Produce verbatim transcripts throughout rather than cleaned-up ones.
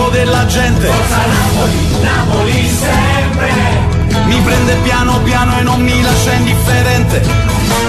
della gente. Forza Napoli, Napoli sempre. Mi prende piano piano e non mi lascia indifferente.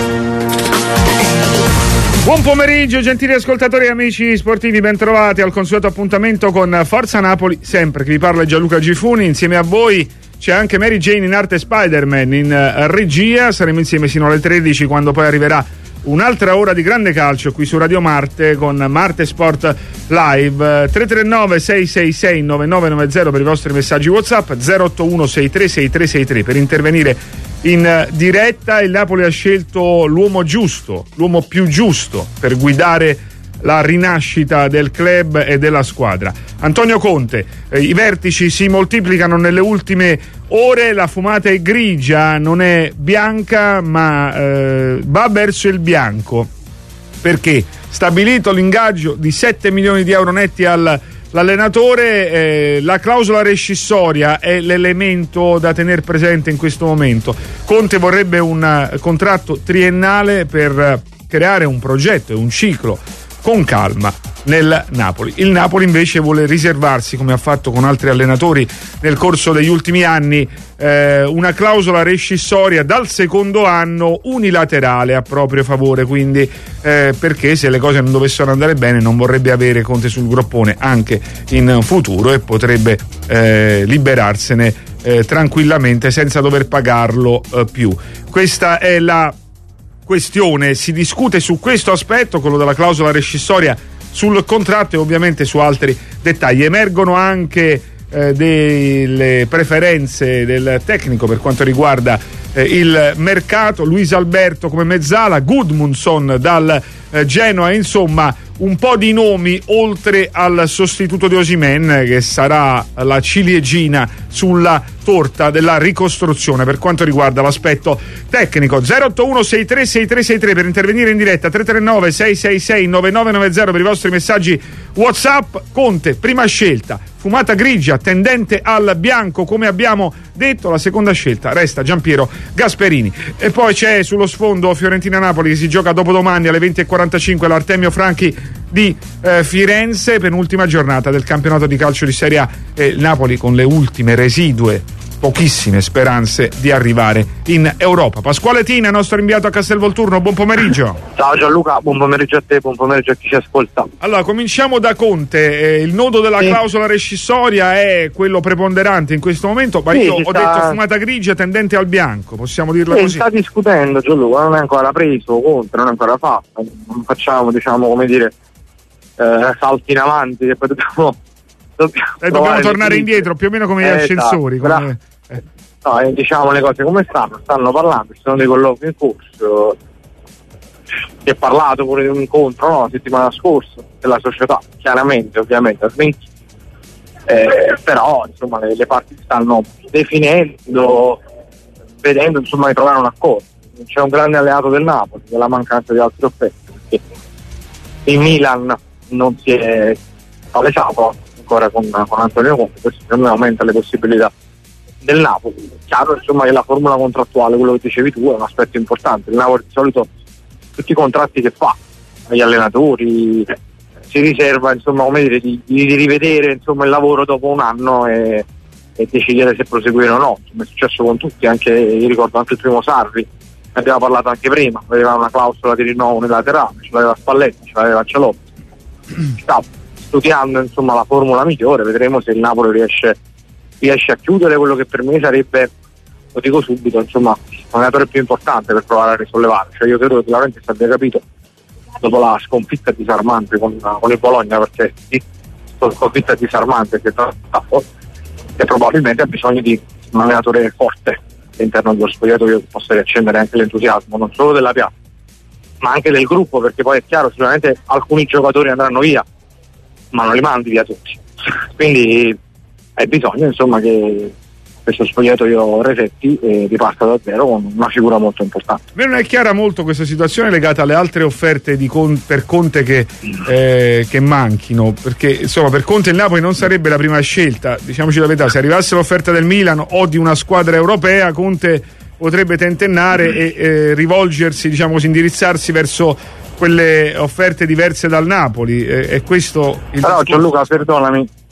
Buon pomeriggio gentili ascoltatori e amici sportivi, bentrovati al consueto appuntamento con Forza Napoli sempre. Chi vi parla è Gianluca Gifuni, insieme a voi c'è anche Mary Jane in arte Spider-Man in regia. Saremo insieme sino alle tredici, quando poi arriverà un'altra ora di grande calcio qui su Radio Marte con Marte Sport Live. Tre tre nove sei sei sei nove nove nove zero per i vostri messaggi WhatsApp, zero otto uno sei tre sei tre sei tre per intervenire in diretta. Il Napoli ha scelto l'uomo giusto, l'uomo più giusto per guidare la rinascita del club e della squadra. Antonio Conte. Eh, i vertici si moltiplicano nelle ultime ore, la fumata è grigia, non è bianca, ma eh, va verso il bianco, perché stabilito l'ingaggio di sette milioni di euro netti al l'allenatore, eh, la clausola rescissoria è l'elemento da tenere presente in questo momento. Conte vorrebbe un uh, contratto triennale per uh, creare un progetto e un ciclo con calma nel Napoli. Il Napoli invece vuole riservarsi, come ha fatto con altri allenatori nel corso degli ultimi anni, eh, una clausola rescissoria dal secondo anno unilaterale a proprio favore, quindi eh, perché se le cose non dovessero andare bene non vorrebbe avere Conte sul groppone anche in futuro e potrebbe eh, liberarsene eh, tranquillamente senza dover pagarlo eh, più. Questa è la questione, si discute su questo aspetto, quello della clausola rescissoria, sul contratto e ovviamente su altri dettagli. Emergono anche eh, delle preferenze del tecnico per quanto riguarda eh, il mercato. Luis Alberto come mezzala, Gudmundsson dal eh, Genoa, insomma un po' di nomi oltre al sostituto di Osimhen, che sarà la ciliegina sulla torta della ricostruzione per quanto riguarda l'aspetto tecnico. Zero otto uno sei tre sei tre sei tre per intervenire in diretta, tre tre nove sei sei sei nove nove nove zero per i vostri messaggi WhatsApp. Conte, prima scelta, fumata grigia tendente al bianco come abbiamo detto, la seconda scelta resta Giampiero Gasperini. E poi c'è sullo sfondo Fiorentina-Napoli che si gioca dopodomani alle venti e quarantacinque all'Artemio Franchi di eh, Firenze, penultima giornata del campionato di calcio di Serie A, e il Napoli con le ultime residue pochissime speranze di arrivare in Europa. Pasquale Tina, nostro inviato a Castelvolturno, buon pomeriggio. Ciao Gianluca, buon pomeriggio a te, buon pomeriggio a chi ci ascolta. Allora, cominciamo da Conte. Eh, il nodo della sì. clausola rescissoria è quello preponderante in questo momento, ma sì, io ho sta... detto fumata grigia tendente al bianco, possiamo dirlo sì, così? Sta discutendo Gianluca, non è ancora preso, Conte non è ancora fatto, non facciamo, diciamo, come dire, eh, salti in avanti che poi dobbiamo dobbiamo, eh, dobbiamo tornare indietro, più o meno come gli eh, ascensori. Esatto, come... eh. No, eh, diciamo le cose come stanno, stanno parlando, ci sono dei colloqui in corso. Si è parlato pure di un incontro, no, la settimana scorsa della società, chiaramente, ovviamente, ha smentito. Eh, però insomma le, le parti stanno definendo, vedendo insomma di trovare un accordo. C'è un grande alleato del Napoli, della mancanza di altre offerte, perché il Milan non si è palesato ancora con, con Antonio Conte, questo secondo me aumenta le possibilità del Napoli. Chiaro insomma che la formula contrattuale, quello che dicevi tu, è un aspetto importante. Il Napoli di solito tutti i contratti che fa agli allenatori si riserva insomma come dire di, di rivedere insomma il lavoro dopo un anno e, e decidere se proseguire o no. Insomma, è successo con tutti, anche io ricordo anche il primo Sarri, ne abbiamo parlato anche prima, aveva una clausola di rinnovo unilaterale, ce l'aveva Spalletti, ce l'aveva Ancelotti. Sta studiando insomma la formula migliore, vedremo se il Napoli riesce riesce a chiudere quello che per me sarebbe, lo dico subito, insomma l'allenatore più importante per provare a risollevare. Cioè io credo che sicuramente si abbia capito dopo la sconfitta disarmante con, con il Bologna, perché sì, sconfitta disarmante che, che probabilmente ha bisogno di un allenatore forte all'interno dello spogliatoio che possa riaccendere anche l'entusiasmo non solo della piazza ma anche del gruppo, perché poi è chiaro sicuramente alcuni giocatori andranno via ma non li mandi via tutti, quindi hai bisogno insomma che questo spogliatoio resetti e riparta da zero con una figura molto importante. A me non è chiara molto questa situazione legata alle altre offerte di Con- per Conte che, eh, che manchino, perché insomma per Conte il Napoli non sarebbe la prima scelta, diciamoci la verità. Se arrivasse l'offerta del Milan o di una squadra europea, Conte potrebbe tentennare mm. e eh, rivolgersi, diciamo così, indirizzarsi verso quelle offerte diverse dal Napoli, e, e questo il però discorso... Gianluca, perdonami,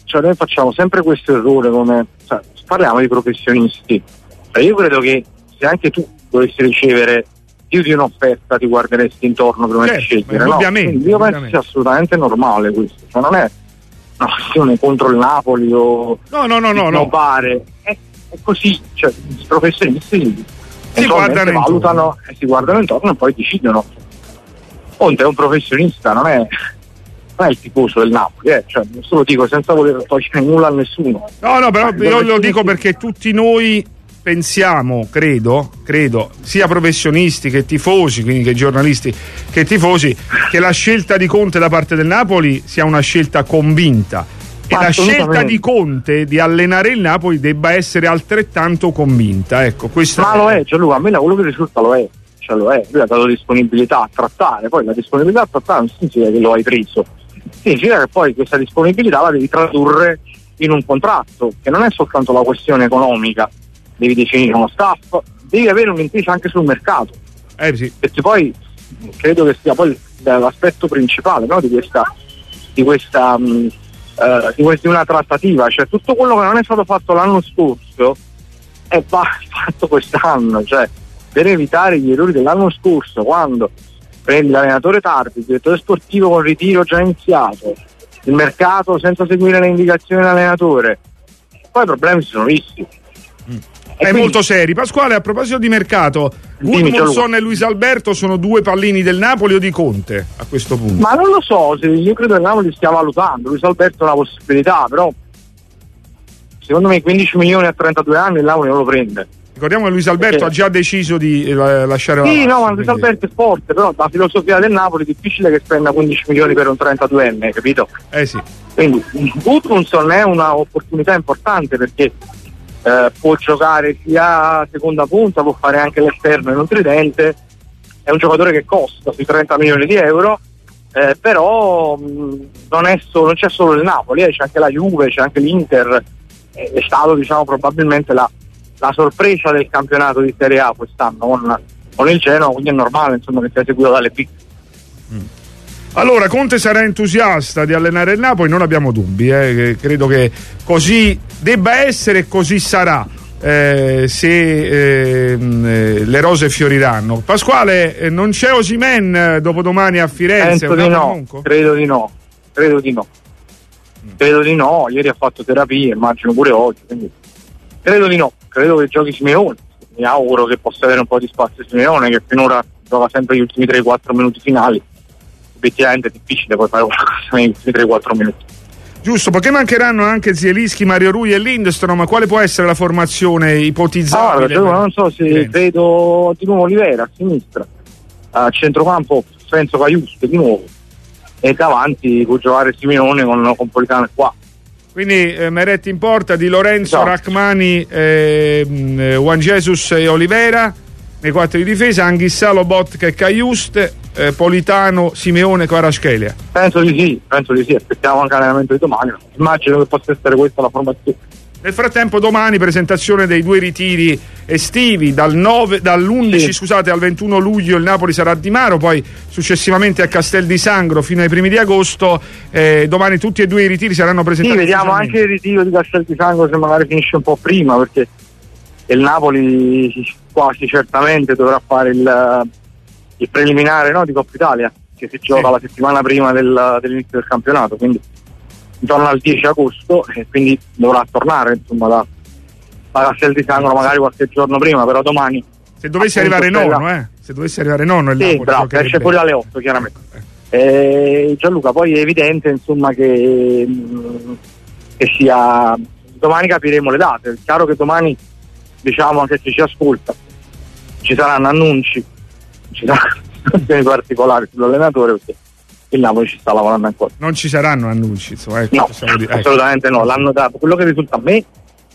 cioè noi facciamo sempre questo errore, come cioè, parliamo di professionisti, cioè, io credo che se anche tu dovessi ricevere più di un'offerta ti guarderesti intorno prima certo, di scegliere, no? Quindi io penso sia assolutamente normale questo, cioè non è una questione contro il Napoli o no no no no, no. È, è così, cioè i professionisti si guardano valutano e si guardano intorno e poi decidono. Ponte è un professionista, non è, non è il tifoso del Napoli, eh? Cioè, questo lo dico senza voler togliere nulla a nessuno. No, no, però io lo dico perché tutti noi pensiamo, credo, credo, sia professionisti che tifosi, quindi che giornalisti che tifosi, che la scelta di Conte da parte del Napoli sia una scelta convinta. E la scelta di Conte di allenare il Napoli debba essere altrettanto convinta. Ecco, questo ma è... lo è, Gianluca, a me quello che risulta lo è. Cioè lo è, lui ha dato disponibilità a trattare, poi la disponibilità a trattare non significa che lo hai preso, significa che poi questa disponibilità la devi tradurre in un contratto, che non è soltanto la questione economica, devi definire uno staff, devi avere un'intesa anche sul mercato, eh sì. Perché poi credo che sia poi l'aspetto principale, no, di questa di questa mh, uh, di, questa, di una trattativa, cioè tutto quello che non è stato fatto l'anno scorso è va fatto quest'anno, cioè per evitare gli errori dell'anno scorso, quando prendi l'allenatore tardi, il direttore sportivo con ritiro già iniziato, il mercato senza seguire le indicazioni dell'allenatore, poi i problemi si sono visti. Mm. È quindi, molto seri. Pasquale, a proposito di mercato, Gudmundsson e Luis Alberto sono due pallini del Napoli o di Conte a questo punto? Ma non lo so, se io credo che il Napoli stia valutando. Luis Alberto è una possibilità, però secondo me quindici milioni a trentadue anni il Napoli non lo prende. Ricordiamo che Luis Alberto Perché? ha già deciso di eh, lasciare sì, la no, ma Luis Alberto è forte, però la filosofia del Napoli è difficile che spenda quindici milioni per un trentaduenne, capito? Eh sì. Quindi Gudmundsson è un'opportunità importante perché eh, può giocare sia seconda punta, può fare anche l'esterno in un tridente, è un giocatore che costa sui trenta milioni di euro, eh, però mh, non, è solo, non c'è solo il Napoli, eh, c'è anche la Juve, c'è anche l'Inter, eh, è stato diciamo probabilmente la la sorpresa del campionato di Serie A quest'anno con, con il Genoa, quindi è normale insomma che sia seguito dalle big. Mm. Allora Conte sarà entusiasta di allenare il Napoli, non abbiamo dubbi, eh, che credo che così debba essere e così sarà, eh, se eh, le rose fioriranno. Pasquale, eh, non c'è Osimhen dopodomani a Firenze? Penso di no, credo di no, credo di no, mm. credo di no, ieri ha fatto terapia, immagino pure oggi, quindi credo di no. Credo che giochi Simeone, mi auguro che possa avere un po' di spazio Simeone, che finora gioca sempre gli ultimi tre quattro minuti finali. Obiettivamente è difficile poi fare qualcosa negli ultimi tre quattro minuti. Giusto, perché mancheranno anche Zielinski, Mario Rui e Lindstrom, ma quale può essere la formazione ipotizzabile? Allora, non so se Firenze. Vedo di nuovo Olivera a sinistra, a centrocampo penso Caiuste di nuovo, e davanti può giocare Simeone con, con Politano qua. Quindi eh, Meretti in porta, Di Lorenzo, esatto. Rachmani, eh, Juan Jesus e Olivera nei quattro di difesa, Anghissà, Lobotka e Caiuste, eh, Politano, Simeone, Kvaratskhelia. Penso di sì, penso di sì, aspettiamo anche l'allenamento di domani, immagino che possa essere questa la formazione. Nel frattempo domani presentazione dei due ritiri estivi, dal nove, dall'undici sì. scusate al ventuno luglio il Napoli sarà a Di Maro, poi successivamente a Castel di Sangro fino ai primi di agosto, eh, domani tutti e due i ritiri saranno presentati. Sì, vediamo anche il ritiro di Castel di Sangro se magari finisce un po' prima, perché il Napoli quasi certamente dovrà fare il, il preliminare, no, di Coppa Italia, che si gioca sì. la settimana prima del, dell'inizio del campionato, quindi intorno al dieci agosto, e quindi dovrà tornare insomma da, da Castel di Sangro magari qualche giorno prima, però domani se dovesse arrivare nono eh se dovesse arrivare nono il sì, Napoli bravo, esce fuori alle otto chiaramente. eh. Eh, Gianluca, poi è evidente insomma che, mh, che sia domani capiremo le date. È chiaro che domani, diciamo, anche chi ci ascolta, ci saranno annunci, ci saranno situazioni particolari sull'allenatore, perché il Napoli ci sta lavorando ancora. Non ci saranno annunci, insomma, ecco, no, dire. assolutamente ecco. no. L'hanno dato. Quello che risulta a me,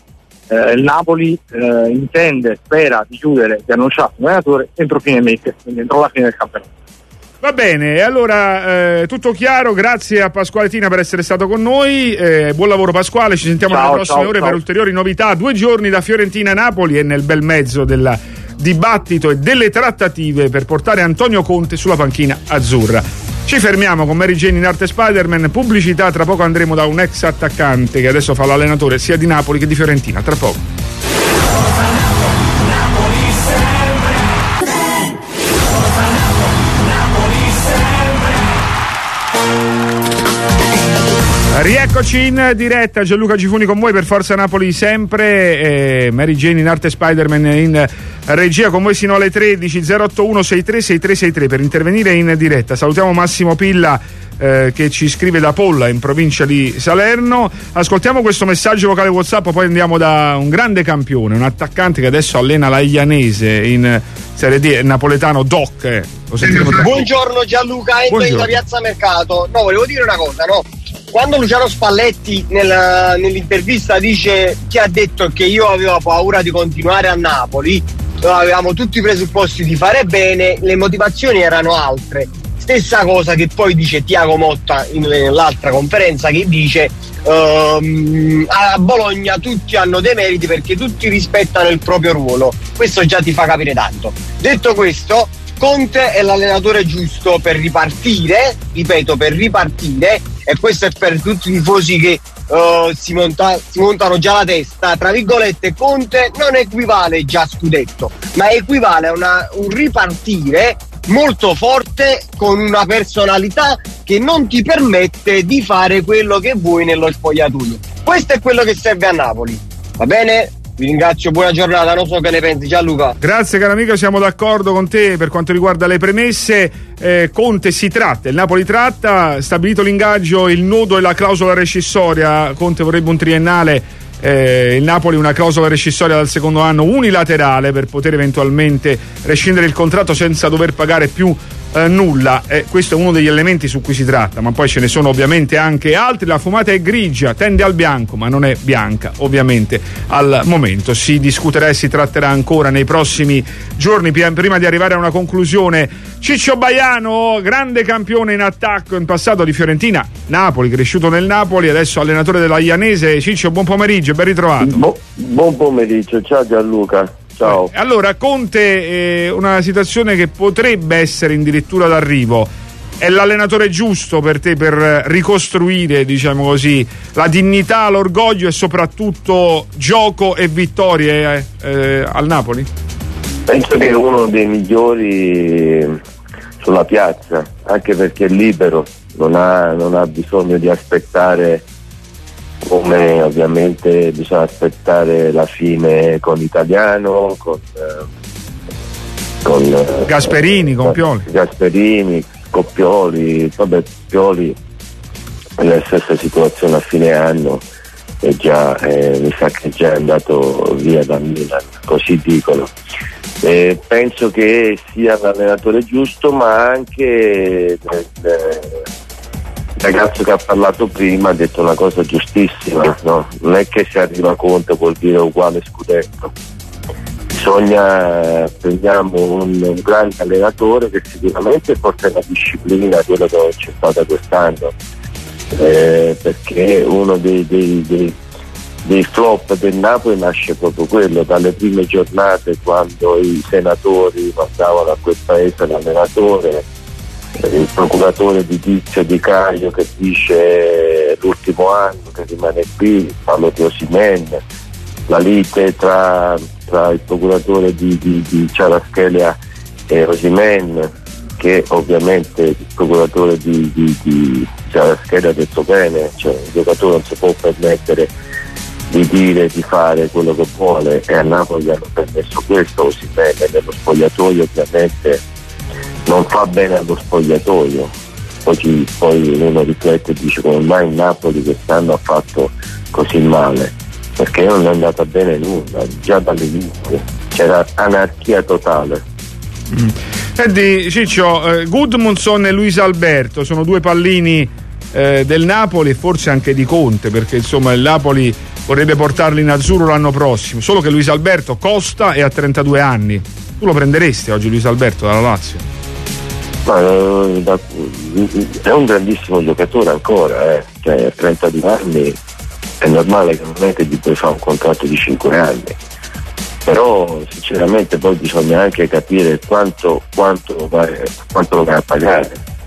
eh, il Napoli eh, intende, spera di chiudere, di annunciare l'allenatore entro fine mese, quindi entro la fine del campionato. Va bene, allora eh, tutto chiaro, grazie a Pasquale Tina per essere stato con noi, eh, buon lavoro Pasquale, ci sentiamo ciao, nelle prossime ciao, ore ciao. per ulteriori novità. Due giorni da Fiorentina a Napoli e nel bel mezzo del dibattito e delle trattative per portare Antonio Conte sulla panchina azzurra. Ci fermiamo con Mary Jane in arte Spider-Man, pubblicità, tra poco andremo da un ex attaccante che adesso fa l'allenatore sia di Napoli che di Fiorentina, tra poco. Rieccoci in diretta, Gianluca Gifuni con voi per Forza Napoli sempre, eh, Mary Jane in arte Spider-Man in regia con voi sino alle tredici. Zero otto uno sei tre sei tre sei tre per intervenire in diretta. Salutiamo Massimo Pilla eh, che ci scrive da Polla in provincia di Salerno. Ascoltiamo questo messaggio vocale WhatsApp, poi andiamo da un grande campione, un attaccante che adesso allena la Ianese in Serie D, napoletano Doc. Eh. Buongiorno Gianluca, entro in Piazza Mercato. No, volevo dire una cosa, no? Quando Luciano Spalletti nella, nell'intervista dice che ha detto che io avevo paura di continuare a Napoli, avevamo tutti i presupposti di fare bene, le motivazioni erano altre. Stessa cosa che poi dice Tiago Motta in, nell'altra conferenza, che dice um, a Bologna tutti hanno dei meriti perché tutti rispettano il proprio ruolo. Questo già ti fa capire tanto. Detto questo, Conte è l'allenatore giusto per ripartire, ripeto, per ripartire, e questo è per tutti i tifosi che uh, si, monta, si montano già la testa, tra virgolette. Conte non equivale già a scudetto, ma equivale a una, un ripartire molto forte con una personalità che non ti permette di fare quello che vuoi nello spogliatoio. Questo è quello che serve a Napoli, va bene? Vi ringrazio, buona giornata, non so che ne pensi Gianluca. Grazie caro amico, siamo d'accordo con te per quanto riguarda le premesse. eh, Conte si tratta, il Napoli tratta, stabilito l'ingaggio, il nodo e la clausola rescissoria. Conte vorrebbe un triennale, eh, il Napoli una clausola rescissoria dal secondo anno unilaterale per poter eventualmente rescindere il contratto senza dover pagare più Eh, nulla. Eh, questo è uno degli elementi su cui si tratta, ma poi ce ne sono ovviamente anche altri. La fumata è grigia, tende al bianco, ma non è bianca ovviamente al momento. Si discuterà e si tratterà ancora nei prossimi giorni prima di arrivare a una conclusione. Ciccio Baiano, grande campione in attacco in passato di Fiorentina, Napoli, cresciuto nel Napoli, adesso allenatore della Ianese. Ciccio, buon pomeriggio, ben ritrovato. Bu- buon pomeriggio, ciao Gianluca. Ciao. Allora, Conte, eh, una situazione che potrebbe essere addirittura d'arrivo. È l'allenatore giusto per te per ricostruire, diciamo così, la dignità, l'orgoglio e soprattutto gioco e vittorie eh, eh, al Napoli? Penso che è uno dei migliori sulla piazza, anche perché è libero, non ha, non ha bisogno di aspettare, come ovviamente bisogna aspettare la fine con Italiano, con, eh, con Gasperini, eh, con Pioli. Gasperini, con Pioli, vabbè, Pioli è nella stessa situazione a fine anno e già eh, mi sa che è già andato via da Milan, così dicono. Eh, penso che sia l'allenatore giusto, ma anche eh, il ragazzo che ha parlato prima ha detto una cosa giustissima, no? Non è che se arriva Conte vuol dire uguale scudetto, bisogna prendiamo un, un grande allenatore che sicuramente porta la disciplina, quello che c'è stata quest'anno, eh, perché uno dei, dei, dei, dei flop del Napoli nasce proprio quello, dalle prime giornate, quando i senatori mandavano a quel paese l'allenatore, il procuratore di Tizio Di Caio che dice l'ultimo anno che rimane qui, parlo di Osimhen, la lite tra, tra il procuratore di, di, di Ciaraschelia e Osimhen, che ovviamente il procuratore di, di, di Ciaraschelia ha detto bene, cioè il giocatore non si può permettere di dire, di fare quello che vuole, e a Napoli hanno permesso questo. Osimhen nello spogliatoio ovviamente non fa bene allo spogliatoio, poi, poi uno riflette e dice come mai il Napoli quest'anno ha fatto così male, perché non è andata bene nulla, già dall'inizio c'era anarchia totale. mm. Senti Ciccio, eh, Gudmundsson e Luis Alberto sono due pallini eh, del Napoli e forse anche di Conte, perché insomma il Napoli vorrebbe portarli in azzurro l'anno prossimo, solo che Luis Alberto costa e ha trentadue anni. Tu lo prenderesti oggi Luis Alberto dalla Lazio? Ma, eh, da, è un grandissimo giocatore ancora, eh. Cioè, a trentadue anni è normale che non è che gli puoi fare un contratto di cinque anni, però sinceramente poi bisogna anche capire quanto, quanto, vai, quanto lo vai a pagare,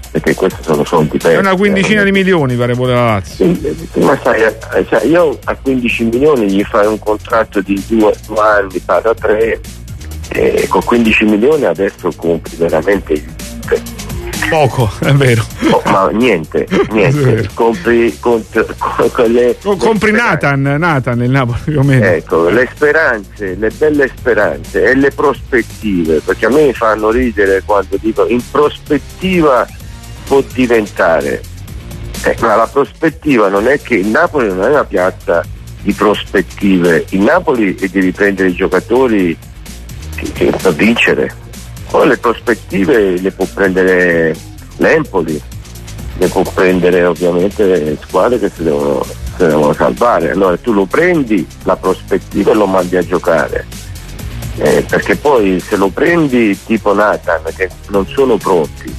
perché questi sono soldi persi. È una quindicina eh, di milioni pare pure la Lazio. Ma sai, cioè io a quindici milioni gli fai un contratto di due, due anni, paga tre, e con quindici milioni adesso compri veramente il poco, è vero. Oh, ma niente, niente. Compri con, con, con le, compri le Nathan, Nathan il Napoli più o meno. Ecco, le speranze, le belle speranze e le prospettive, perché a me mi fanno ridere quando dico in prospettiva può diventare. Eh, ma la prospettiva non è che il Napoli non è una piazza di prospettive, il Napoli è di riprendere i giocatori che, che per vincere. Poi le prospettive le può prendere l'Empoli, le può prendere ovviamente le squadre che si devono, si devono salvare. Allora tu lo prendi la prospettiva e lo mandi a giocare, eh, perché poi se lo prendi tipo Nathan che non sono pronti,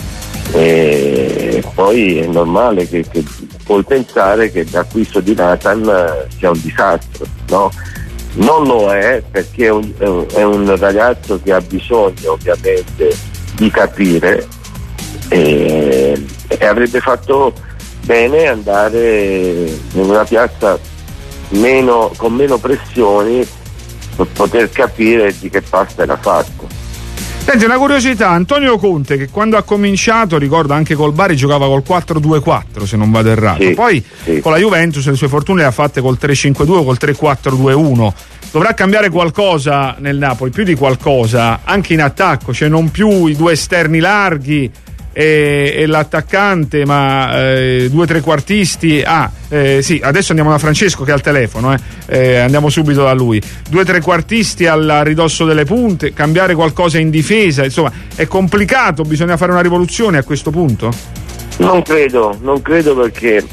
eh, poi è normale che, che puoi pensare che l'acquisto di Nathan sia un disastro, no? Non lo è, perché è un, è un ragazzo che ha bisogno ovviamente di capire e, e avrebbe fatto bene andare in una piazza meno, con meno pressioni per poter capire di che pasta era fatto. Senti, una curiosità, Antonio Conte che quando ha cominciato, ricordo anche col Bari, giocava col quattro due quattro se non vado errato, sì, poi sì. Con la Juventus le sue fortune le ha fatte col tre cinque due o col tre quattro due uno. Dovrà cambiare qualcosa nel Napoli, più di qualcosa, anche in attacco, cioè non più i due esterni larghi e, e l'attaccante, ma eh, due trequartisti. Ah, eh, sì, adesso andiamo da Francesco che è al telefono, eh. Eh, andiamo subito da lui. Due trequartisti al ridosso delle punte, cambiare qualcosa in difesa, insomma, è complicato, bisogna fare una rivoluzione a questo punto? Non credo, non credo perché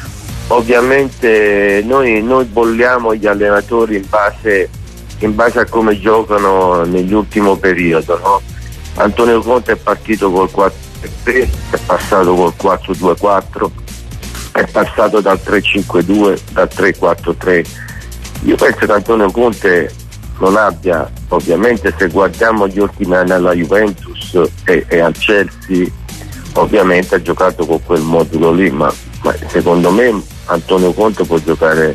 ovviamente noi, noi bolliamo gli allenatori in base, in base a come giocano nell'ultimo periodo, no? Antonio Conte è partito col quattro tre, è passato col quattro due quattro, è passato dal tre cinque due, dal tre quattro tre. Io penso che Antonio Conte non abbia, ovviamente se guardiamo gli ultimi anni alla Juventus e, e al Chelsea, ovviamente ha giocato con quel modulo lì, ma, ma secondo me Antonio Conte può giocare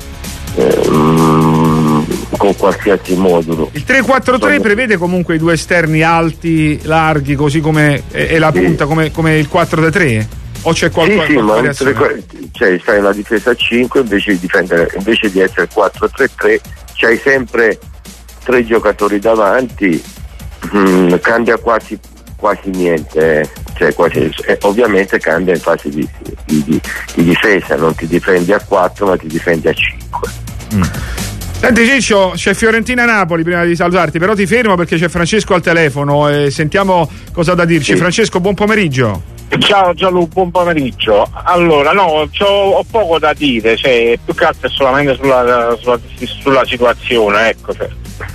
eh, mm, con qualsiasi modulo. Il tre quattro tre prevede comunque i due esterni alti, larghi, così come e, e la punta, sì, come, come il quattro tre? O c'è qualcosa? Sì, sì, ma tre, cioè fai una difesa a cinque invece di difendere, invece di essere quattro tre tre, c'hai sempre tre giocatori davanti, mm, cambia quasi quasi niente, eh. Cioè quasi, eh, ovviamente cambia in fase di, di, di, di difesa, non ti difendi a quattro ma ti difendi a cinque. Mm. Senti Ciccio, c'è Fiorentina-Napoli prima di salutarti, però ti fermo perché c'è Francesco al telefono e sentiamo cosa ha da dirci. Sì. Francesco, buon pomeriggio. Ciao Gianluca, buon pomeriggio. Allora, no, ho poco da dire, cioè, più che altro è solamente sulla, sulla, sulla situazione, ecco. Cioè.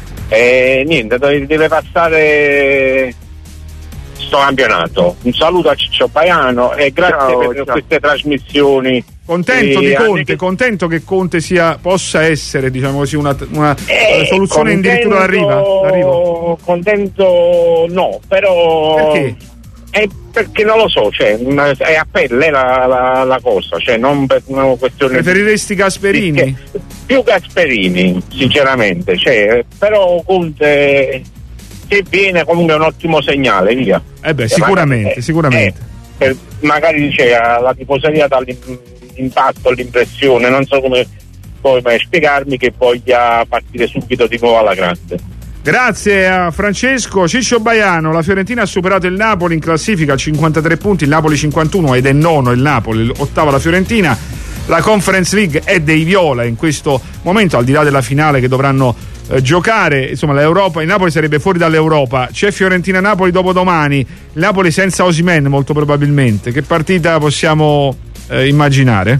E niente, deve passare sto campionato. Un saluto a Ciccio Baiano e grazie ciao, per ciao. queste trasmissioni. Contento di Conte, che... contento che Conte sia, possa essere, diciamo così, una, una eh, soluzione addirittura d'arrivo. Contento no, però perché? È perché non lo so, cioè è a pelle la, la, la cosa, cioè non per una questione. Preferiresti Gasperini? Che, più Gasperini, sinceramente, cioè, però Conte se viene comunque è un ottimo segnale, via. Eh beh, sicuramente, eh, sicuramente. Eh, per, magari dice la tifoseria dà l'impatto, l'impressione, non so come poi spiegarmi, che voglia partire subito di nuovo alla grande. Grazie a Francesco. Ciccio Baiano, la Fiorentina ha superato il Napoli in classifica, cinquantatré punti, il Napoli cinquantuno ed è nono il Napoli, ottava la Fiorentina. La Conference League è dei viola in questo momento, al di là della finale che dovranno eh, giocare, insomma l'Europa, il Napoli sarebbe fuori dall'Europa. C'è Fiorentina-Napoli dopodomani, il Napoli senza Osimhen molto probabilmente. Che partita possiamo eh, immaginare?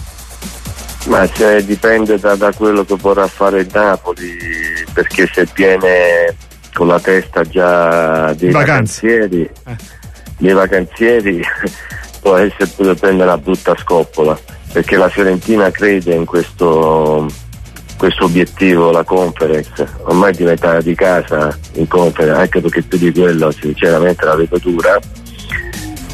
Ma se dipende da, da quello che vorrà fare il Napoli, perché se viene con la testa già dei Vacanze. vacanzieri eh. dei vacanzieri può essere pure prendere una brutta scoppola, perché la Fiorentina crede in questo questo obiettivo, la Conference, ormai è diventata di casa in Conference, anche perché più di quello sinceramente la vedo dura,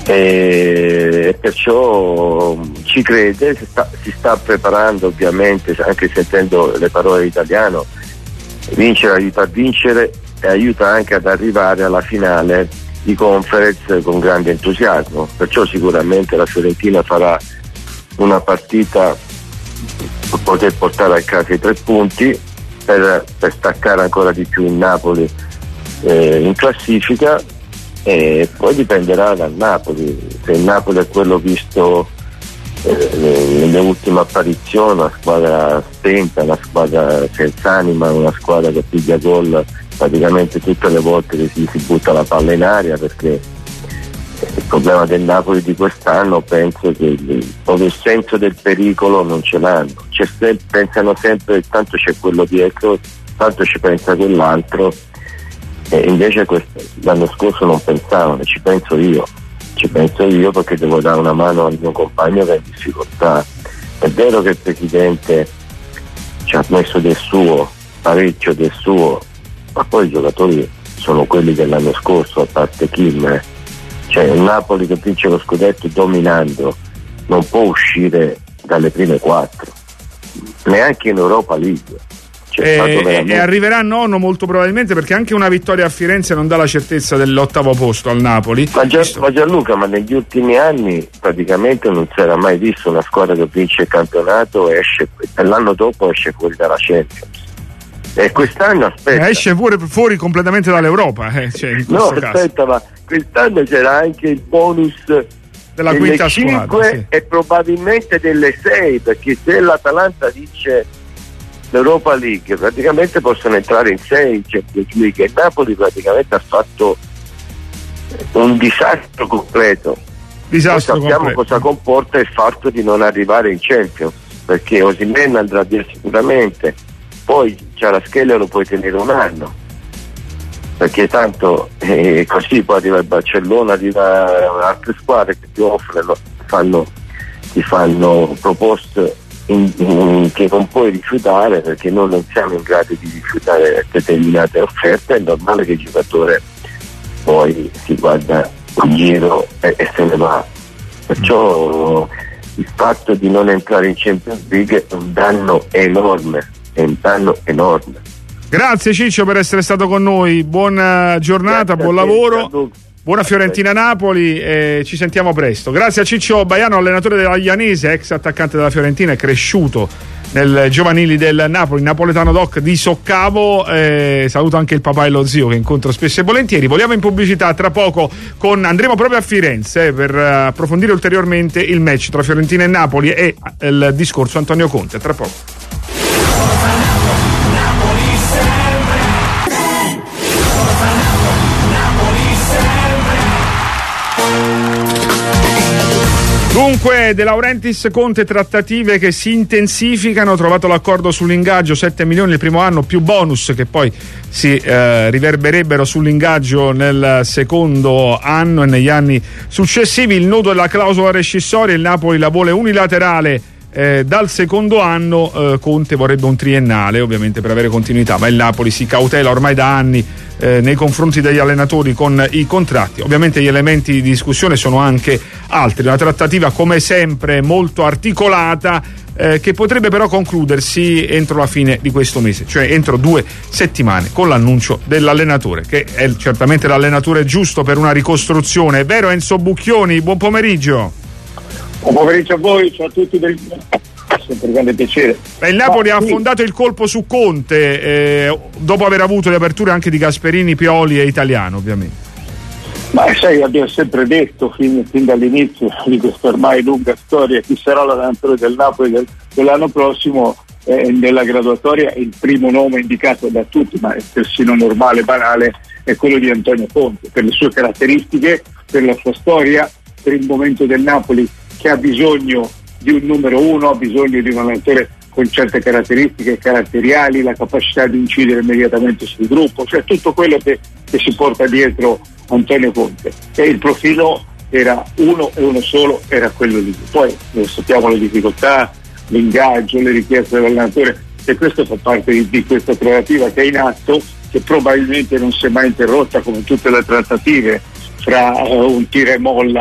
e perciò ci crede, si sta, si sta preparando ovviamente, anche sentendo le parole italiano, vincere aiuta a vincere e aiuta anche ad arrivare alla finale di conference con grande entusiasmo, perciò sicuramente la Fiorentina farà una partita per poter portare a casa i tre punti per, per staccare ancora di più il Napoli eh, in classifica, e poi dipenderà dal Napoli. Se il Napoli è quello visto eh, nelle ultime apparizioni, una squadra spenta, una squadra senza anima, una squadra che piglia gol praticamente tutte le volte che si, si butta la palla in aria, perché il problema del Napoli di quest'anno penso che il, proprio il senso del pericolo non ce l'hanno, c'è se, pensano sempre tanto c'è quello dietro, tanto ci pensa quell'altro, e invece questo, l'anno scorso non pensavano, ci penso io ci penso io perché devo dare una mano al mio compagno che è in difficoltà. È vero che il presidente ci ha messo del suo, parecchio del suo, ma poi i giocatori sono quelli dell'anno scorso, a parte Kim, eh. Cioè il Napoli che vince lo scudetto dominando non può uscire dalle prime quattro, neanche in Europa League. Cioè, e, veramente... e arriverà a nono molto probabilmente, perché anche una vittoria a Firenze non dà la certezza dell'ottavo posto al Napoli. Ma, Gia, ma Gianluca, ma negli ultimi anni praticamente non si era mai visto una squadra che vince il campionato e esce, e l'anno dopo esce fuori dalla Champions. E quest'anno aspetta, eh, esce pure fuori completamente dall'Europa, eh, cioè in no caso. aspetta, ma quest'anno c'era anche il bonus della delle quinta cinque squadra, sì. E probabilmente delle sei, perché se l'Atalanta vince l'Europa League praticamente possono entrare in sei in Champions League, e Napoli praticamente ha fatto un disastro completo. Disastro Poi sappiamo completo. cosa comporta il fatto di non arrivare in Champions, perché Osimhen andrà via sicuramente, poi Kvaratskhelia lo puoi tenere un anno, perché tanto eh, così poi arriva il Barcellona, arriva altre squadre che ti offrono, fanno, ti fanno proposte in, in, che non puoi rifiutare, perché noi non siamo in grado di rifiutare determinate offerte. È normale che il giocatore poi si guarda un giro e, e se ne va, perciò il fatto di non entrare in Champions League è un danno enorme, è un danno enorme. Grazie Ciccio per essere stato con noi, buona giornata, Grazie buon te, lavoro, Gianluca. buona Fiorentina-Napoli, e ci sentiamo presto. Grazie a Ciccio Baiano, allenatore della Ianese, ex attaccante della Fiorentina, è cresciuto nel giovanili del Napoli, napoletano doc di Soccavo. Eh, saluto anche il papà e lo zio che incontro spesso e volentieri. Vogliamo in pubblicità tra poco, con andremo proprio a Firenze eh, per uh, approfondire ulteriormente il match tra Fiorentina e Napoli e uh, il discorso Antonio Conte. Tra poco. Dunque, De Laurentiis Conte, trattative che si intensificano, trovato l'accordo sull'ingaggio, sette milioni il primo anno più bonus che poi si eh, riverberebbero sull'ingaggio nel secondo anno e negli anni successivi. Il nodo della clausola rescissoria, il Napoli la vuole unilaterale eh, dal secondo anno, eh, Conte vorrebbe un triennale ovviamente per avere continuità, ma il Napoli si cautela ormai da anni eh, nei confronti degli allenatori con i contratti. Ovviamente gli elementi di discussione sono anche altri, una trattativa come sempre molto articolata eh, che potrebbe però concludersi entro la fine di questo mese, cioè entro due settimane, con l'annuncio dell'allenatore, che è certamente l'allenatore giusto per una ricostruzione. È vero Enzo Bucchioni? Buon pomeriggio. Buon pomeriggio a voi, ciao a tutti, per... sempre grande piacere. Beh, il Napoli Ma, ha sì. affondato il colpo su Conte eh, dopo aver avuto le aperture anche di Gasperini, Pioli e Italiano, ovviamente. Ma sai, abbiamo sempre detto fin, fin dall'inizio di questa ormai lunga storia, chi sarà l'allenatore del Napoli del, dell'anno prossimo, eh, nella graduatoria il primo nome indicato da tutti, ma è persino normale, banale, è quello di Antonio Conte, per le sue caratteristiche, per la sua storia, per il momento del Napoli che ha bisogno di un numero uno, ha bisogno di un allenatore con certe caratteristiche caratteriali, la capacità di incidere immediatamente sul gruppo, cioè tutto quello che, che si porta dietro Antonio Conte. E il profilo era uno e uno solo, era quello lì. Poi eh, sappiamo le difficoltà, l'ingaggio, le richieste dell'allenatore, e questo fa parte di, di questa trattativa che è in atto, che probabilmente non si è mai interrotta come tutte le trattative fra uh, un tira e molla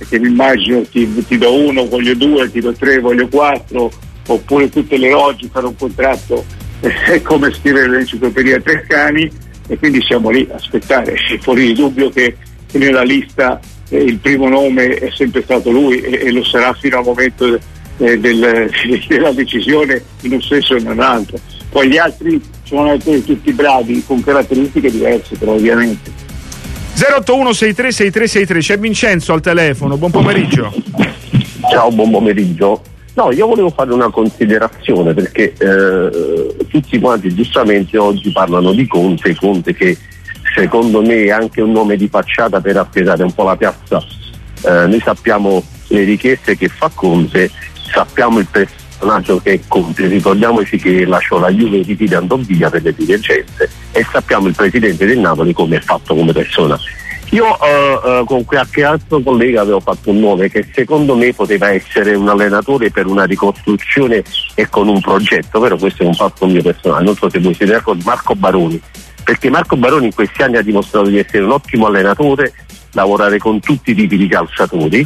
perché mi immagino ti, ti do uno, voglio due, ti do tre, voglio quattro, oppure tutte le oggi fare un contratto è eh, come scrivere l'enciclopedia Treccani, e quindi siamo lì a aspettare. È fuori di dubbio che nella lista eh, il primo nome è sempre stato lui e, e lo sarà fino al momento eh, del, della decisione in un senso o in un altro. Poi gli altri sono tutti bravi con caratteristiche diverse, però ovviamente. zero otto uno sei tre sei tre sei tre, c'è Vincenzo al telefono, buon pomeriggio. Ciao, buon pomeriggio. No, io volevo fare una considerazione, perché eh, tutti quanti giustamente oggi parlano di Conte, Conte che secondo me è anche un nome di facciata per appierare un po' la piazza. Eh, noi sappiamo le richieste che fa Conte, sappiamo il personaggio che è Conte, ricordiamoci che lasciò la Juve di Titi, andò via per le dirigenze, e sappiamo il presidente del Napoli come è fatto come persona. Io uh, uh, con qualche altro collega avevo fatto un nome che secondo me poteva essere un allenatore per una ricostruzione e con un progetto, però questo è un fatto mio personale, non so se voi siete d'accordo, Marco Baroni, perché Marco Baroni in questi anni ha dimostrato di essere un ottimo allenatore, lavorare con tutti i tipi di calciatori,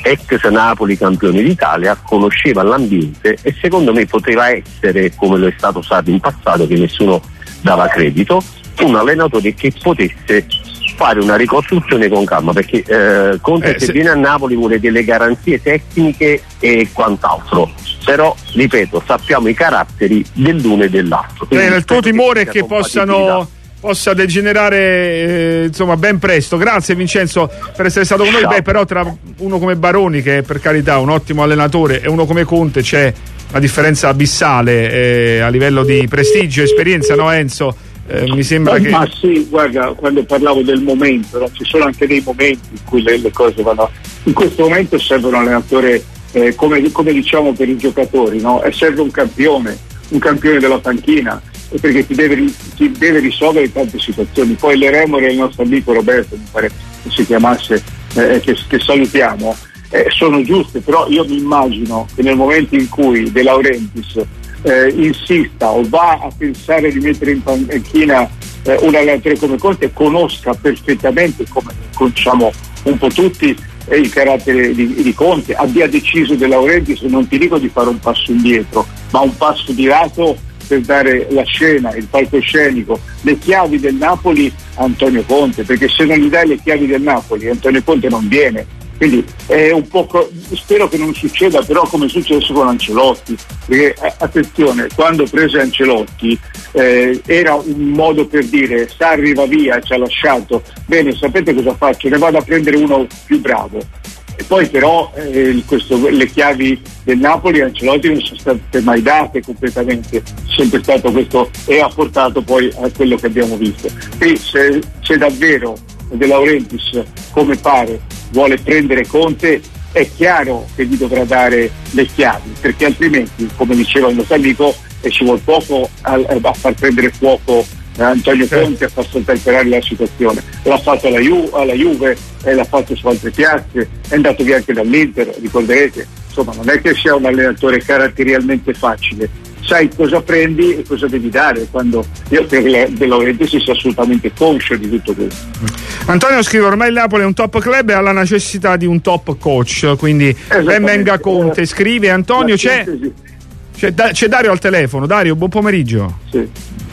ex Napoli campione d'Italia, conosceva l'ambiente e secondo me poteva essere, come lo è stato Sarri in passato, che nessuno dava credito, un allenatore che potesse fare una ricostruzione con calma, perché eh, Conte eh, se, se viene a Napoli vuole delle garanzie tecniche e quant'altro, però ripeto, sappiamo i caratteri dell'uno e dell'altro. Bene, il tuo timore è che possano possa degenerare eh, insomma ben presto. Grazie Vincenzo per essere stato con noi. Beh, però tra uno come Baroni, che è per carità un ottimo allenatore, e uno come Conte c'è una differenza abissale eh, a livello di prestigio e esperienza, no Enzo? Eh, mi sembra ma, che ma sì, guarda, quando parlavo del momento, no? Ci sono anche dei momenti in cui le, le cose vanno. In questo momento serve un allenatore eh, come, come diciamo per i giocatori, no? E serve un campione, un campione della panchina, perché ti deve, ti deve risolvere tante situazioni. Poi le remore del nostro amico Roberto, mi pare che si chiamasse, eh, che, che salutiamo, eh, sono giuste, però io mi immagino che nel momento in cui De Laurentiis Eh, insista o va a pensare di mettere in panchina eh, un allenatore come Conte, conosca perfettamente, come conosciamo un po' tutti, eh, il carattere di, di Conte, abbia deciso De Laurentiis, non ti dico di fare un passo indietro, ma un passo di lato per dare la scena, il palcoscenico, le chiavi del Napoli a Antonio Conte, perché se non gli dai le chiavi del Napoli Antonio Conte non viene. Quindi è un po', spero che non succeda però come è successo con Ancelotti, perché attenzione, quando prese Ancelotti eh, era un modo per dire Sarri va via, ci ha lasciato, bene, sapete cosa faccio? Ne vado a prendere uno più bravo. E poi però eh, questo, le chiavi del Napoli a Ancelotti non sono state mai date completamente, sempre stato questo, e ha portato poi a quello che abbiamo visto. Quindi se, se davvero De Laurentiis, come pare, vuole prendere Conte, è chiaro che gli dovrà dare le chiavi, perché altrimenti, come diceva il nostro amico, e ci vuole poco a, a far prendere fuoco eh, Antonio Conte, a far saltare la situazione. L'ha fatto alla, Ju, alla Juve, e l'ha fatto su altre piazze, è andato via anche dall'Inter, ricorderete. Insomma, non è che sia un allenatore caratterialmente facile, sai cosa prendi e cosa devi dare. Quando io credo che De Laurentiis sia assolutamente conscio di tutto questo. Antonio scrive: ormai il Napoli è un top club e ha la necessità di un top coach, quindi ben venga Conte. Scrive Antonio. C'è, c'è, c'è Dario al telefono. Dario, buon pomeriggio. Sì.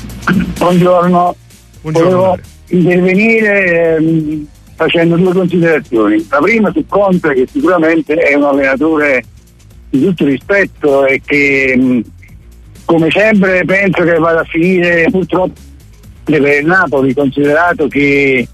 Buongiorno. Buongiorno. Volevo intervenire ehm, facendo due considerazioni. La prima su Conte, che sicuramente è un allenatore di tutto rispetto e che mh, come sempre penso che vada a finire purtroppo per il Napoli, considerato che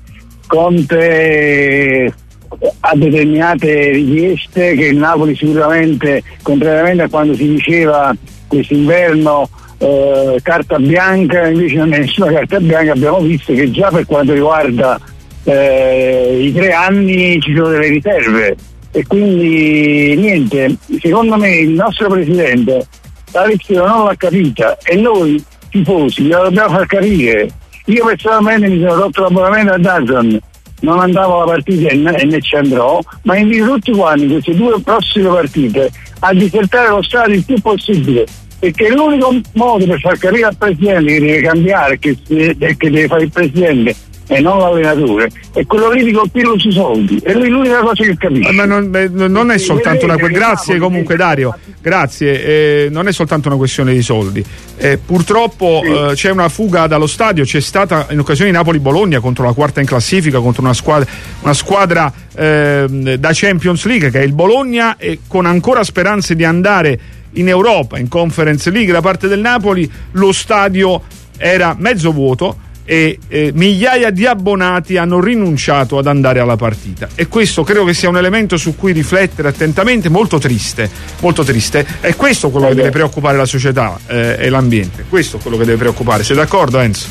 Conte ha determinate richieste che il Napoli sicuramente, contrariamente a quando si diceva quest'inverno eh, carta bianca, invece non è nessuna carta bianca. Abbiamo visto che già per quanto riguarda eh, i tre anni ci sono delle riserve, e quindi niente, secondo me il nostro presidente la lezione non l'ha capita e noi tifosi glielo dobbiamo far capire. Io personalmente mi sono rotto l'abbonamento a DAZN, non andavo alla partita e ne ci andrò, ma invito tutti quanti queste due prossime partite a disertare lo stadio il più possibile, perché l'unico modo per far capire al presidente che deve cambiare, che, che deve fare il presidente e non l'allenatore, e quello lì di colpirlo sui soldi, e lui l'unica cosa che capisce. Ma non, non è soltanto una questione, grazie comunque Dario, grazie, eh, non è soltanto una questione di soldi, eh, purtroppo sì. eh, c'è una fuga dallo stadio, c'è stata in occasione di Napoli-Bologna contro la quarta in classifica, contro una squadra, una squadra eh, da Champions League che è il Bologna, e con ancora speranze di andare in Europa, in Conference League da parte del Napoli, lo stadio era mezzo vuoto e eh, migliaia di abbonati hanno rinunciato ad andare alla partita, e questo credo che sia un elemento su cui riflettere attentamente, molto triste, molto triste. È questo quello che deve preoccupare la società eh, e l'ambiente, questo è quello che deve preoccupare. Sei d'accordo, Enzo?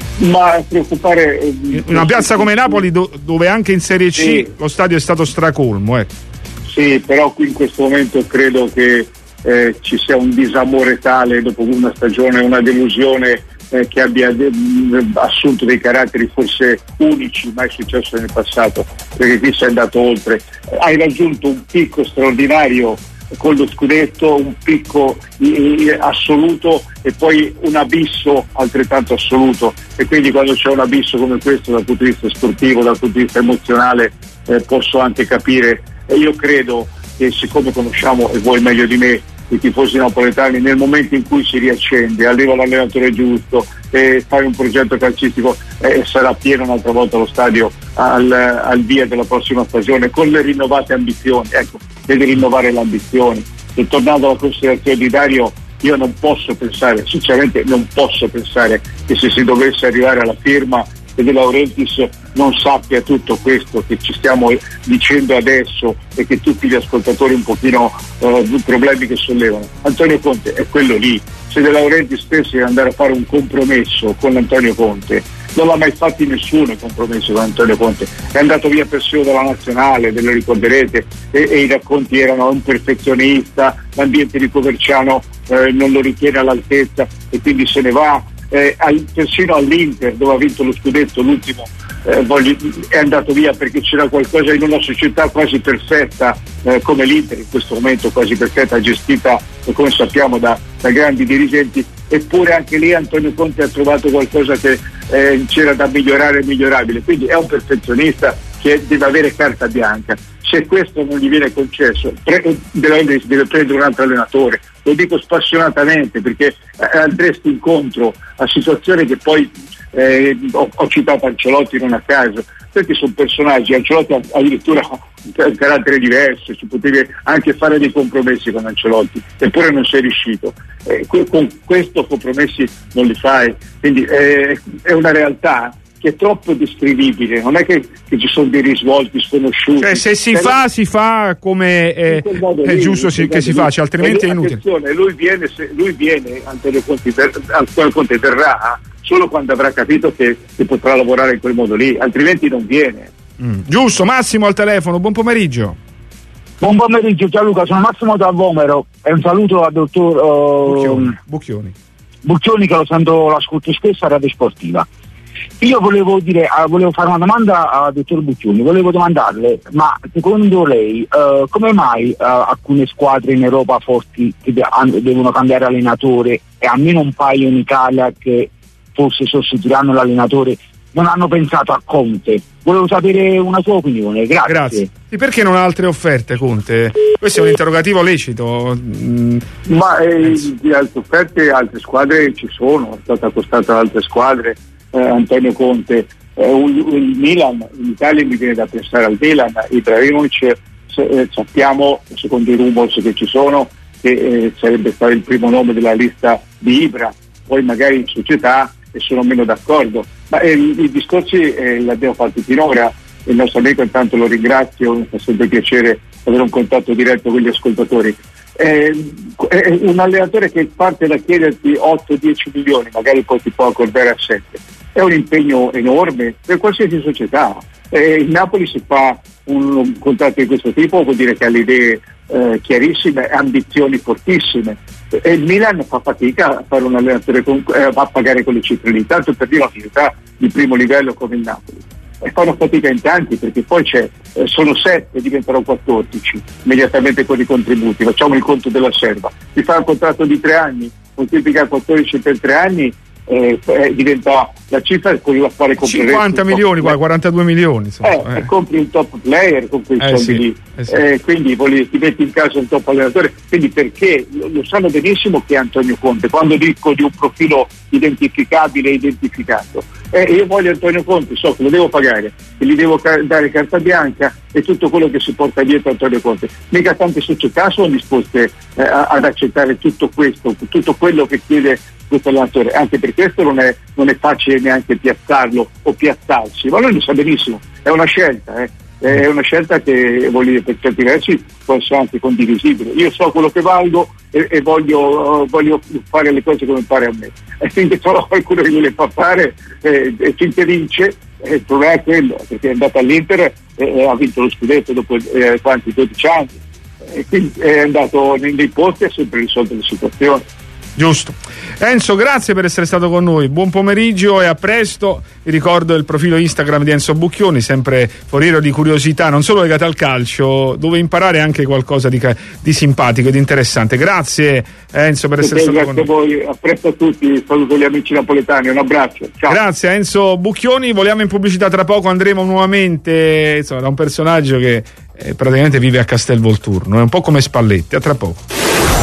Ma preoccupare in una piazza come Napoli, do, dove anche in Serie C sì. lo stadio è stato stracolmo, eh. Sì, però qui in questo momento credo che eh, ci sia un disamore tale dopo una stagione, una delusione Eh, che abbia de- assunto dei caratteri forse unici, mai successo nel passato, perché qui sei andato oltre. Eh, hai raggiunto un picco straordinario con lo scudetto, un picco i- i- assoluto e poi un abisso altrettanto assoluto, e quindi quando c'è un abisso come questo dal punto di vista sportivo, dal punto di vista emozionale, eh, posso anche capire, e io credo che, siccome conosciamo, e voi meglio di me, i tifosi napoletani, nel momento in cui si riaccende, arriva l'allenatore giusto e fai un progetto calcistico, e eh, sarà pieno un'altra volta lo stadio al, al via della prossima stagione con le rinnovate ambizioni. Ecco, deve rinnovare le ambizioni. E tornando alla considerazione di Dario, io non posso pensare, sinceramente non posso pensare che se si dovesse arrivare alla firma e De Laurentiis non sappia tutto questo che ci stiamo dicendo adesso e che tutti gli ascoltatori un pochino eh, problemi che sollevano. Antonio Conte è quello lì. Se De Laurentiis pensa di andare a fare un compromesso con Antonio Conte, non l'ha mai fatto nessuno il compromesso con Antonio Conte, è andato via persino dalla nazionale, ve lo ricorderete, e, e i racconti erano un perfezionista, l'ambiente di Coverciano eh, non lo ritiene all'altezza e quindi se ne va. Eh, al, persino all'Inter, dove ha vinto lo scudetto l'ultimo, eh, voglio, è andato via perché c'era qualcosa in una società quasi perfetta eh, come l'Inter, in questo momento quasi perfetta, gestita eh, come sappiamo da, da grandi dirigenti, eppure anche lì Antonio Conte ha trovato qualcosa che eh, c'era da migliorare e migliorabile, quindi è un perfezionista che deve avere carta bianca. Se questo non gli viene concesso, pre- deve, deve prendere un altro allenatore. Lo dico spassionatamente perché eh, andresti incontro a situazioni che poi eh, ho, ho citato Ancelotti non a caso, perché sono personaggi. Ancelotti ha addirittura un carattere diverso, si poteva anche fare dei compromessi con Ancelotti, eppure non sei riuscito. Eh, con questo compromessi non li fai, quindi eh, è una realtà che è troppo descrivibile, non è che, che ci sono dei risvolti sconosciuti. Cioè, se si fa, si fa come è, è giusto si, che si faccia, altrimenti è inutile. Attenzione, lui viene, se, lui viene Antonio Conte, Antonio Conte verrà solo quando avrà capito che, che potrà lavorare in quel modo lì, altrimenti non viene. Mm. Giusto, Massimo al telefono, buon pomeriggio. Buon pomeriggio Gianluca, sono Massimo da Vomero e un saluto al dottor uh, Bucchioni. Bucchioni. Bucchioni, che lo sento, l'ascolto spesso a Radio Sportiva. Io volevo dire, uh, volevo fare una domanda al dottor Bucchioni, volevo domandarle, ma secondo lei uh, come mai uh, alcune squadre in Europa forti che de- devono cambiare allenatore e almeno un paio in Italia che forse sostituiranno l'allenatore non hanno pensato a Conte? Volevo sapere una sua opinione, grazie. Grazie. E perché non ha altre offerte Conte? Questo è un interrogativo lecito. Mm. Ma eh, di altre offerte, altre squadre ci sono, è stata accostata da altre squadre. Eh, Antonio Conte, eh, il Milan, in Italia mi viene da pensare al Milan, Ibrahimovic, se, eh, sappiamo secondo i rumors che ci sono che eh, sarebbe stato il primo nome della lista di Ibra, poi magari in società e sono meno d'accordo, ma eh, i discorsi eh, li abbiamo fatti finora. Il nostro amico intanto lo ringrazio, mi fa sempre piacere avere un contatto diretto con gli ascoltatori. Eh, è un allenatore che parte da chiederti otto dieci milioni, magari poi ti può accordare a sette. È un impegno enorme per qualsiasi società. Eh, il Napoli, si fa un, un contratto di questo tipo, vuol dire che ha le idee eh, chiarissime, ambizioni fortissime, e il Milan fa fatica a fare un allenatore con, eh, a pagare quelle cifre lì, tanto per dire una società di primo livello come il Napoli. E fanno fatica in tanti, perché poi c'è, eh, sono sette, diventano quattordici immediatamente con i contributi. Facciamo il conto della serva, si fa un contratto di tre anni, moltiplica quattordici per tre anni, eh, eh, diventa la cifra con la quale compri cinquanta milioni, qua, quarantadue milioni insomma, eh, eh. compri un top player con quei eh, soldi sì, lì eh, sì. eh, quindi voglio, ti metti in casa un top allenatore, quindi perché lo, lo sanno benissimo che è Antonio Conte. Quando dico di un profilo identificabile e identificato, eh, io voglio Antonio Conte, so che lo devo pagare, che gli devo ca- dare carta bianca e tutto quello che si porta dietro Antonio Conte. Mica tante società sono disposte eh, a, ad accettare tutto questo, tutto quello che chiede questo allenatore, anche per questo non è, non è facile neanche piazzarlo o piazzarsi, ma lui lo sa benissimo, è una scelta, eh. È una scelta che voglio dire, per certi versi può essere anche condivisibile. Io so quello che valgo e, e voglio, uh, voglio fare le cose come pare a me, e finché trovo qualcuno che me le fa fare eh, e finché vince, eh, il problema è quello, perché è andato all'Inter e ha vinto lo scudetto dopo eh, quanti dodici anni, e quindi è andato nei, nei posti e ha sempre risolto le situazioni. Giusto. Enzo, grazie per essere stato con noi, buon pomeriggio e a presto. Vi ricordo il profilo Instagram di Enzo Bucchioni, sempre foriero di curiosità non solo legate al calcio, dove imparare anche qualcosa di, di simpatico e di interessante. Grazie Enzo per essere stato con noi. Grazie a voi, a presto a tutti, saluto gli amici napoletani, un abbraccio. Ciao. Grazie a Enzo Bucchioni, vogliamo in pubblicità tra poco, andremo nuovamente insomma, da un personaggio che eh, praticamente vive a Castelvolturno, è un po' come Spalletti, a tra poco.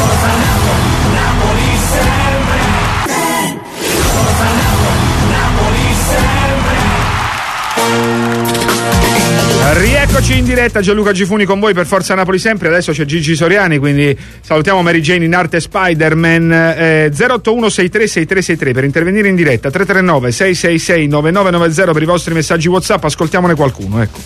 Rieccoci in diretta, Gianluca Gifuni con voi per Forza Napoli sempre. Adesso c'è Gigi Soriani, quindi salutiamo Mary Jane in arte Spider-Man. eh, zero otto uno sei tre sei tre sei tre per intervenire in diretta, tre tre nove sei sei sei nove nove nove zero per i vostri messaggi WhatsApp. Ascoltiamone qualcuno, ecco.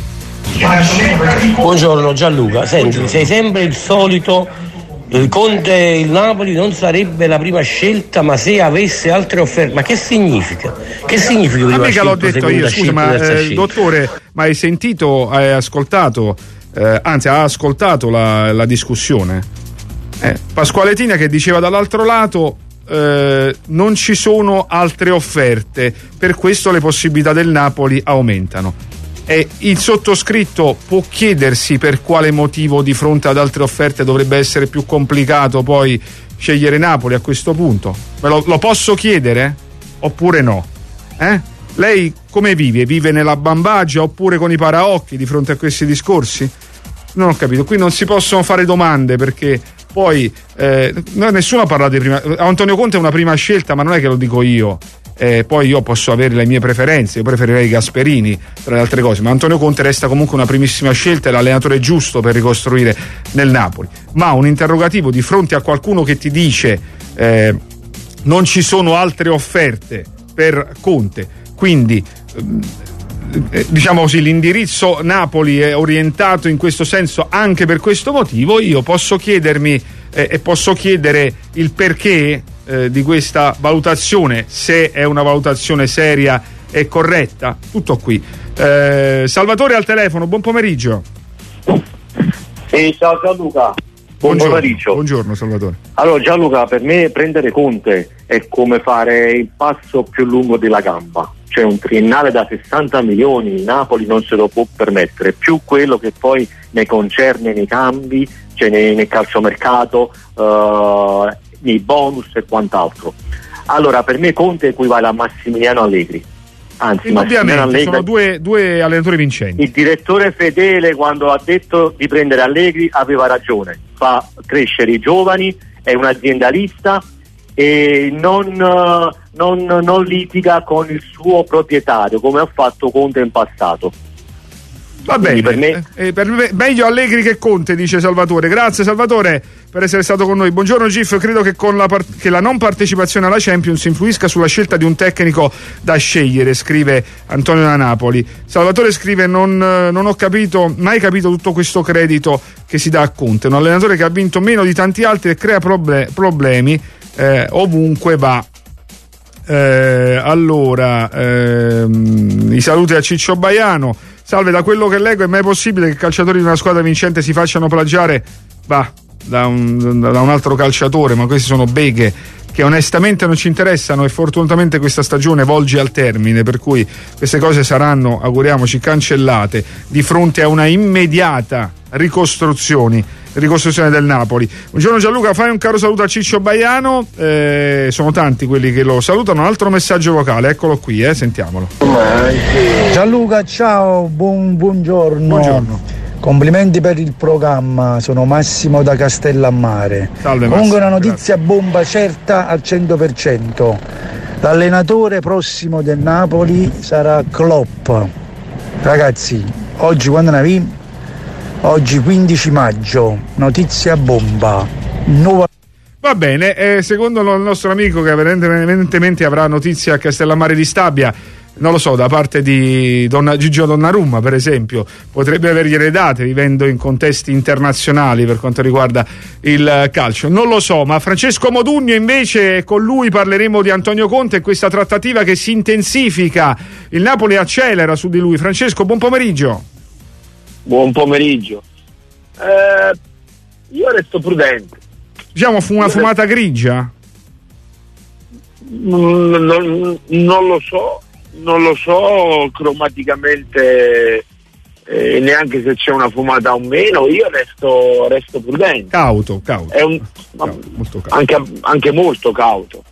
Buongiorno Gianluca, senti, sei sempre il solito. Il Conte, il Napoli non sarebbe la prima scelta, ma se avesse altre offerte, ma che significa? Che significa? Ma mica l'ho detto io, scusa, ma eh, dottore, ma hai sentito, hai ascoltato, eh, anzi ha ascoltato la, la discussione? Eh, Pasquale Tina che diceva dall'altro lato eh, non ci sono altre offerte, per questo le possibilità del Napoli aumentano. E il sottoscritto può chiedersi per quale motivo di fronte ad altre offerte dovrebbe essere più complicato poi scegliere Napoli a questo punto. Me lo, lo posso chiedere? Oppure no? Eh? Lei come vive? Vive nella bambagia oppure con i paraocchi di fronte a questi discorsi? Non ho capito, qui non si possono fare domande perché poi eh, nessuno ha parlato di prima. Antonio Conte è una prima scelta, ma non è che lo dico io. Eh, poi io posso avere le mie preferenze, io preferirei Gasperini tra le altre cose, ma Antonio Conte resta comunque una primissima scelta e l'allenatore giusto per ricostruire nel Napoli. Ma un interrogativo di fronte a qualcuno che ti dice eh, non ci sono altre offerte per Conte, quindi eh, diciamo così l'indirizzo Napoli è orientato in questo senso anche per questo motivo, io posso chiedermi eh, e posso chiedere il perché Eh, di questa valutazione, se è una valutazione seria e corretta. Tutto qui. eh, Salvatore al telefono, buon pomeriggio. Sì, ciao Gianluca, buon buongiorno, pomeriggio. Buongiorno Salvatore. Allora Gianluca, per me prendere Conte è come fare il passo più lungo della gamba, cioè un triennale da sessanta milioni, il Napoli non se lo può permettere, più quello che poi ne concerne nei cambi, cioè nei, nel calciomercato, uh, nei bonus e quant'altro. Allora per me Conte equivale a Massimiliano Allegri, anzi Massimiliano Allegri sono due, due allenatori vincenti. Il direttore fedele quando ha detto di prendere Allegri aveva ragione, fa crescere i giovani, è un aziendalista e non, non, non litiga con il suo proprietario come ha fatto Conte in passato. Va bene, per me... Eh, per me meglio Allegri che Conte, dice Salvatore. Grazie Salvatore per essere stato con noi. Buongiorno Gif, credo che con la part- che la non partecipazione alla Champions influisca sulla scelta di un tecnico da scegliere, scrive Antonio da Napoli. Salvatore scrive non, non ho capito, mai capito tutto questo credito che si dà a Conte, un allenatore che ha vinto meno di tanti altri e crea proble- problemi eh, ovunque va. Eh, allora ehm, i saluti a Ciccio Baiano. Salve, da quello che leggo è mai possibile che i calciatori di una squadra vincente si facciano plagiare bah, da, un, da un altro calciatore, ma queste sono beghe che onestamente non ci interessano e fortunatamente questa stagione volge al termine, per cui queste cose saranno, auguriamoci, cancellate di fronte a una immediata ricostruzione ricostruzione del Napoli. Buongiorno Gianluca, fai un caro saluto a Ciccio Baiano, eh, sono tanti quelli che lo salutano. Un altro messaggio vocale, eccolo qui, eh, sentiamolo. Gianluca, ciao, buon, buongiorno. Buongiorno. Complimenti per il programma, sono Massimo da Castellammare. Salve, Comunque Massimo, una notizia grazie. Bomba certa al cento per cento. L'allenatore prossimo del Napoli sarà Klopp. Ragazzi, oggi quando ne vi? Oggi quindici maggio, notizia bomba. Nuova... Va bene, eh, secondo il nostro amico che evidentemente avrà notizia a Castellammare di Stabia, non lo so, da parte di Donna, Gigio Donnarumma per esempio, potrebbe avergliele date vivendo in contesti internazionali per quanto riguarda il calcio, non lo so. Ma Francesco Modugno invece, con lui parleremo di Antonio Conte e questa trattativa che si intensifica, il Napoli accelera su di lui. Francesco, buon pomeriggio. Buon pomeriggio. Eh, io resto prudente. Diciamo fu una fumata grigia? Non, non, non lo so, non lo so cromaticamente, eh, neanche se c'è una fumata o meno. Io resto, resto prudente. Cauto, cauto. È un, cauto, molto cauto. Anche, anche molto cauto.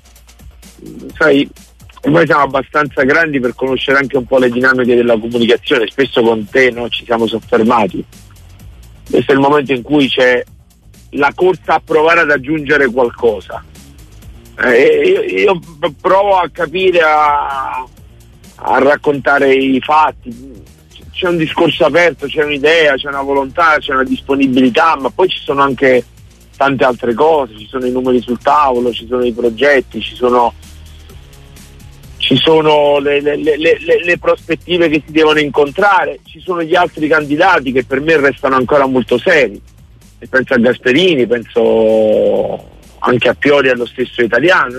Sai, ormai siamo abbastanza grandi per conoscere anche un po' le dinamiche della comunicazione. Spesso con te, no, ci siamo soffermati. Questo è il momento in cui c'è la corsa a provare ad aggiungere qualcosa. Eh, io, io provo a capire, a, a raccontare i fatti. C'è un discorso aperto, c'è un'idea, c'è una volontà, c'è una disponibilità, ma poi ci sono anche tante altre cose. Ci sono i numeri sul tavolo, ci sono i progetti, ci sono ci sono le, le, le, le, le prospettive che si devono incontrare, ci sono gli altri candidati che per me restano ancora molto seri. E penso a Gasperini, penso anche a Pioli, allo stesso Italiano.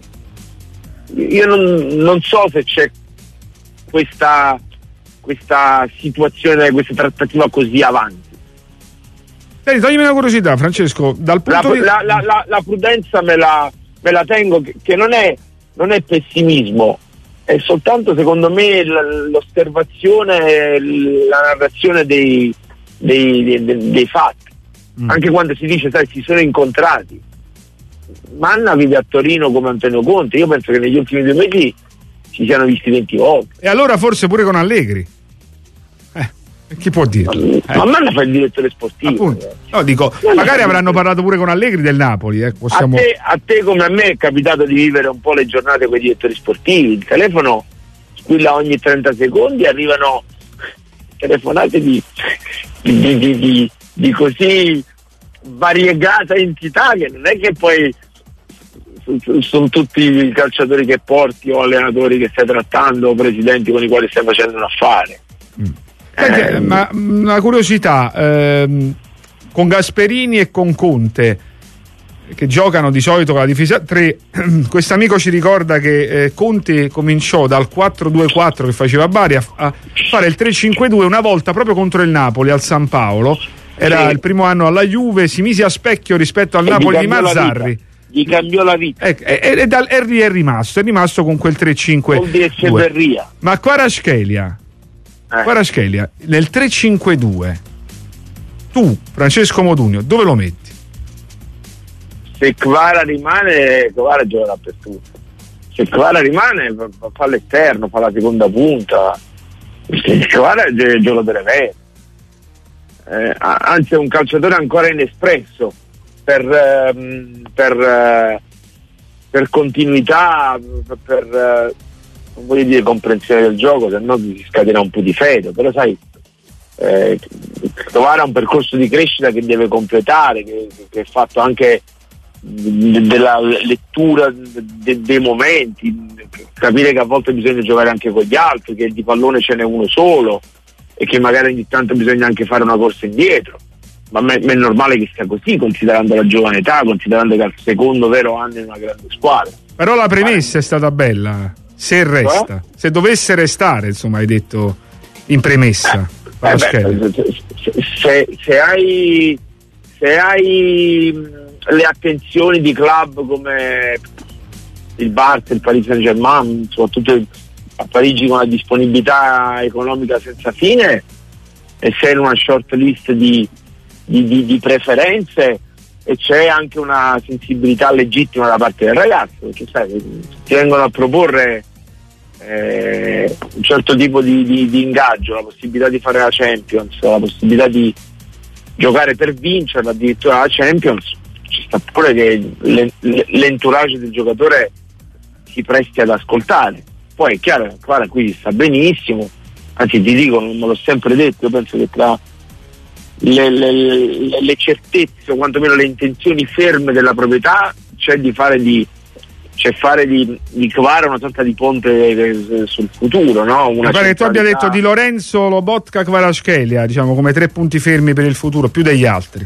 Io non, non so se c'è questa, questa situazione, questa trattativa così avanti. Dai, toglimi una curiosità, Francesco. Dal punto la, di... la, la, la, la prudenza me la, me la tengo, che, che non è, non è pessimismo, è soltanto secondo me l'osservazione, la narrazione dei, dei, dei, dei fatti. Mm. Anche quando si dice, sai, si sono incontrati. Manna vive a Torino come Antonio Conte. Io penso che negli ultimi due mesi ci siano visti venti volte. E allora forse pure con Allegri. Eh, chi può dire? Ma, eh. ma Manna fa il direttore sportivo. Eh. No, dico, Manna magari avranno parlato pure con Allegri del Napoli. Eh. Possiamo... a, te, a te come a me è capitato di vivere un po' le giornate con i direttori sportivi. Il telefono squilla ogni trenta secondi, arrivano telefonate di, di, di, di, di di così variegata entità che non è che poi sono tutti i calciatori che porti o allenatori che stai trattando o presidenti con i quali stai facendo un affare. Mm. Senti, eh, ma una curiosità, ehm, con Gasperini e con Conte che giocano di solito con la difesa tre, quest'amico ci ricorda che eh, Conte cominciò dal quattro due quattro che faceva a Bari a, a fare il tre cinque due una volta proprio contro il Napoli al San Paolo. Era sì. Il primo anno alla Juve, si mise a specchio rispetto al e Napoli di Mazzarri. Gli cambiò la vita. E, e, e, e, e è rimasto, è rimasto con quel tre cinque due. Ma Kvaratskhelia, eh. Kvaratskhelia nel tre cinque due, tu, Francesco Modugno, dove lo metti? Se Kvara rimane, Kvara gioca dappertutto. Se Kvara rimane, fa l'esterno, fa la seconda punta. Se Kvara è il giocatore vero. Eh, anzi è un calciatore ancora inespresso per, ehm, per, eh, per continuità, per, per eh, non voglio dire comprensione del gioco, se no si scatena un po' di fede, però sai, eh, trovare un percorso di crescita che deve completare, che, che è fatto anche de, della lettura de, dei momenti, capire che a volte bisogna giocare anche con gli altri, che di pallone ce n'è uno solo e che magari ogni tanto bisogna anche fare una corsa indietro, ma è normale che sia così, considerando la giovane età, considerando che è il secondo vero anno in una grande squadra. Però la premessa eh. è stata bella, se resta, eh? se dovesse restare, insomma, hai detto in premessa. Eh, eh beh, se, se, se hai se hai le attenzioni di club come il Barça, il Paris Saint-Germain, soprattutto a Parigi con la disponibilità economica senza fine, e sei in una short list di, di, di, di preferenze, e c'è anche una sensibilità legittima da parte del ragazzo, perché sai, ti vengono a proporre eh, un certo tipo di, di, di ingaggio, la possibilità di fare la Champions, la possibilità di giocare per vincerla, addirittura la Champions. Ci sta pure che l'entourage del giocatore si presti ad ascoltare. Poi è chiaro, Kvara qui sta benissimo, anzi ti dico, me l'ho sempre detto, io penso che tra le, le, le certezze o quantomeno le intenzioni ferme della proprietà c'è di fare di c'è fare di, di Kvara una sorta di ponte sul futuro, no? Una Mi pare che tu abbia detto Di Lorenzo, Lobotka, Kvaratskhelia, diciamo come tre punti fermi per il futuro, più degli altri.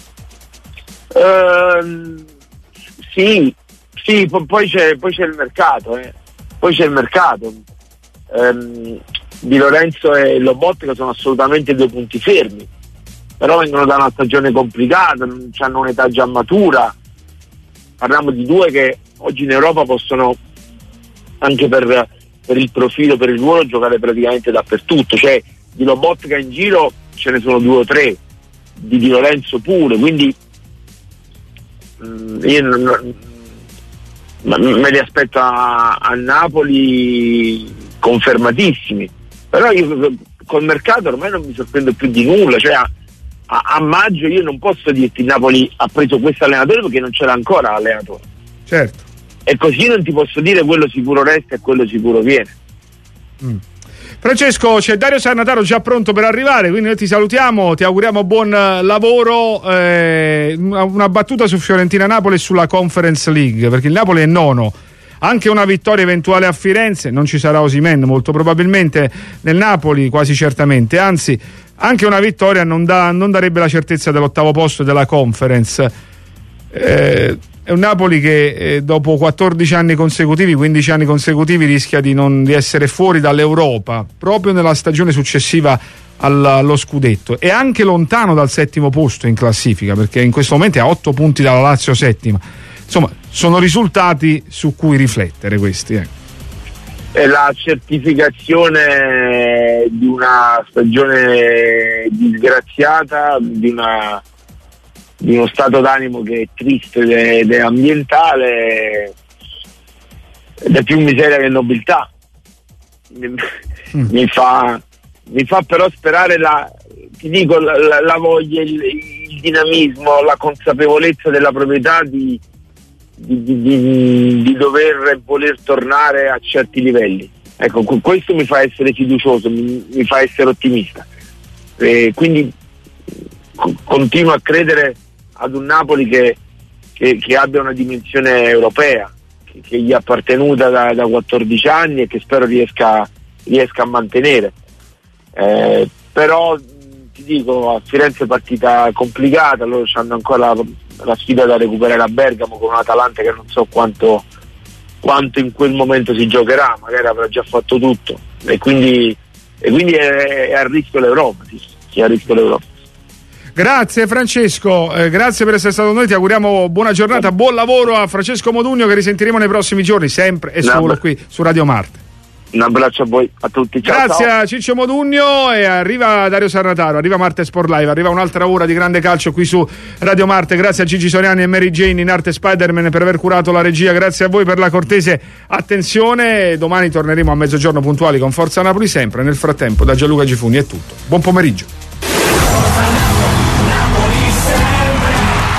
Uh, sì, sì, poi c'è, poi c'è il mercato, eh. poi c'è il mercato. Um, Di Lorenzo e Lobotka sono assolutamente due punti fermi, però vengono da una stagione complicata, hanno un'età già matura. Parliamo di due che oggi in Europa possono, anche per, per il profilo, per il ruolo, giocare praticamente dappertutto. Cioè di Lobotka in giro ce ne sono due o tre, di Di Lorenzo pure, quindi mh, io non, non, me li aspetto a, a Napoli confermatissimi. Però io col mercato ormai non mi sorprendo più di nulla, cioè a, a, a maggio io non posso dirti Napoli ha preso questo allenatore perché non c'era ancora l'allenatore. Certo. E così non ti posso dire quello sicuro resta e quello sicuro viene. Mm. Francesco, c'è Dario Sannataro già pronto per arrivare, quindi noi ti salutiamo, ti auguriamo buon lavoro. Eh, una battuta su Fiorentina-Napoli e sulla Conference League, perché il Napoli è nono. Anche una vittoria eventuale a Firenze, non ci sarà Osimhen molto probabilmente nel Napoli, quasi certamente, anzi anche una vittoria non, da, non darebbe la certezza dell'ottavo posto della Conference. Eh, è un Napoli che eh, dopo quattordici anni consecutivi, quindici anni consecutivi rischia di, non, di essere fuori dall'Europa proprio nella stagione successiva al, allo scudetto, e anche lontano dal settimo posto in classifica, perché in questo momento è a otto punti dalla Lazio settima. Insomma, sono risultati su cui riflettere questi. Eh. È la certificazione di una stagione disgraziata, di, una, di uno stato d'animo che è triste ed è ambientale, ed è più miseria che nobiltà. Mi, mm. mi, fa, mi fa però sperare la, ti dico, la, la, la voglia, il, il dinamismo, la consapevolezza della proprietà di Di, di, di, di dover e voler tornare a certi livelli. Ecco, questo mi fa essere fiducioso, mi, mi fa essere ottimista, e quindi co- continuo a credere ad un Napoli che, che, che abbia una dimensione europea, che, che gli è appartenuta da, da quattordici anni e che spero riesca, riesca a mantenere. Eh, però ti dico, a Firenze è partita complicata, loro hanno ancora la, la sfida da recuperare a Bergamo con un Atalanta che non so quanto, quanto in quel momento si giocherà, magari avrà già fatto tutto, e quindi, e quindi è, è a rischio l'Europa, sì, sì, è a rischio l'Europa. Grazie Francesco, eh, grazie per essere stato con noi, ti auguriamo buona giornata, buon lavoro a Francesco Modugno, che risentiremo nei prossimi giorni, sempre e solo no, qui su Radio Marte. Un abbraccio a voi, a tutti, ciao. Grazie ciao. a Ciccio Modugno, e arriva Dario Sannataro, arriva Marte Sport Live, arriva un'altra ora di grande calcio qui su Radio Marte. Grazie a Gigi Soriani e Mary Jane in arte Spider-Man per aver curato la regia, grazie a voi per la cortese attenzione. Domani torneremo a mezzogiorno puntuali con Forza Napoli sempre. Nel frattempo da Gianluca Gifuni è tutto, buon pomeriggio.